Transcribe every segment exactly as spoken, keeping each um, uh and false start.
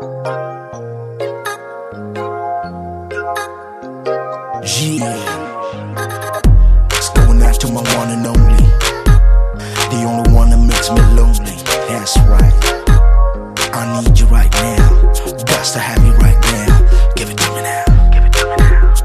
Yeah, it's going out to my one and only, the only one that makes me lonely. That's right, I need you right now, got to have you right now. Give it to me now, give it to me now.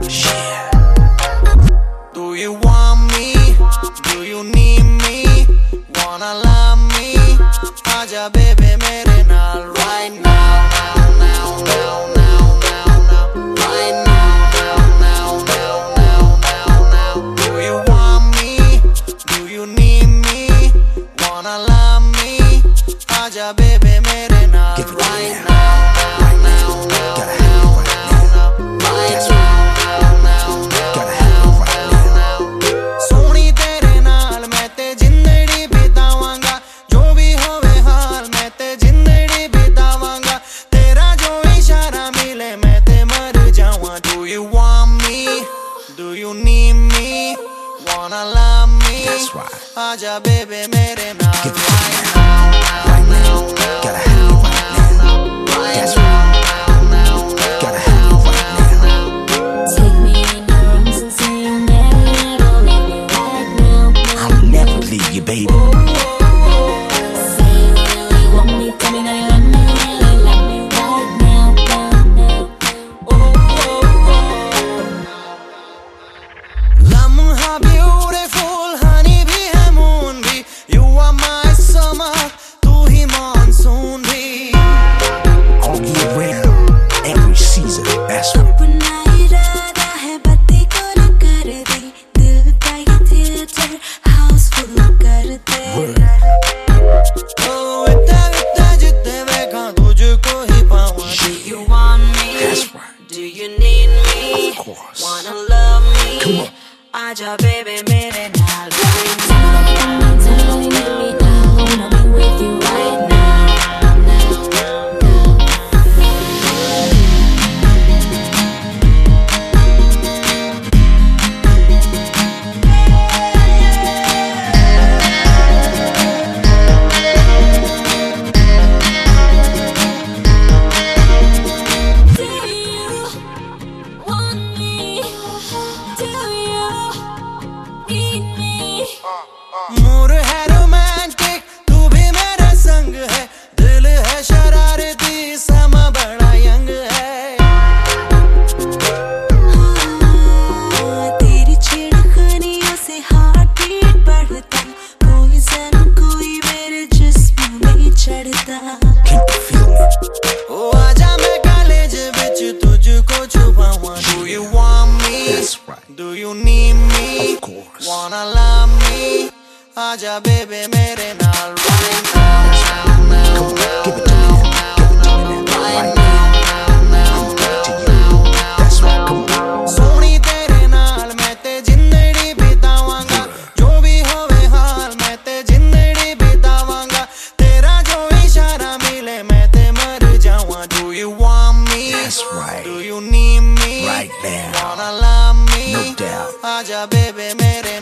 Yeah. Do you want me? Do you need me? Wanna love me? Aja baby mere naal right now, now, now, now, now, now, now, right now, now, now, now, now, now. Do you want me? Do you need me? Wanna love me? Aja baby mere naal right now, now, now, now, Gotta have you right now. right That's now, now, now, Gotta have you right now. Soni तेरे नाल मैं ते जिंदड़ी बितावांगा, जो भी होवे हाल मैं ते जिंदड़ी बितावांगा, तेरा जो इशारा मिले मैं ते मर जाऊं. Do you want me? Do you need me? Wanna love me? That's right. आजा baby मेरे नाल Give it to me right now, now, right now. Gotta have you right now. That's right. Gotta have you right now. Take me in your arms and say you'll never, never leave me right now. I'll never leave you, baby. Say you really want me, tell me now you love me, really love me right now, now, now. लम्हा beautiful, honey भी है moon भी, you are my summer, तू ही monsoon भी. All year round, every season. That's right. अपना इरादा है बत्ती को न कर दे, दिल का ये थिएटर हाउसफुल कर दे. Oh, इतना इतना जितने देखा तुझको ही पाऊँ. Do you want me? That's right. Do you need me? Of course. Wanna love me? Come on. आजा baby मेरे नाल right now. Tell me, tell me now, wanna be with you right now, now, now, now. Do you want me? Do you need me? Mood है romantic, तू भी मेरे संग है, दिल है शरारती, समा बड़ा यंग है. हाँ, तेरी छेड़खानियों से हार्ट बीट बढ़ता, कोई सन कोई मेरे जिस्म में चढ़ता. Can you feel me? ओ आजा मैं कॉलेज विच तुझको छुपाऊं. Do you want me? That's right. Do you need me? Of course. Wanna love me? आजा baby मेरे नाल right now, now, now, Come on, give it to me now. Give it to me now. Right now. I'm back to you. That's right. Come on. Soni तेरे नाल मैं ते जिंदड़ी बितावांगा, जो भी होवे हाल मैं ते जिंदड़ी बितावांगा, तेरा जो इशारा मिले मैं ते मर जाऊं. Do you want me? That's right. Do you need me? Right now. Wanna love me? No doubt. आजा baby मेरे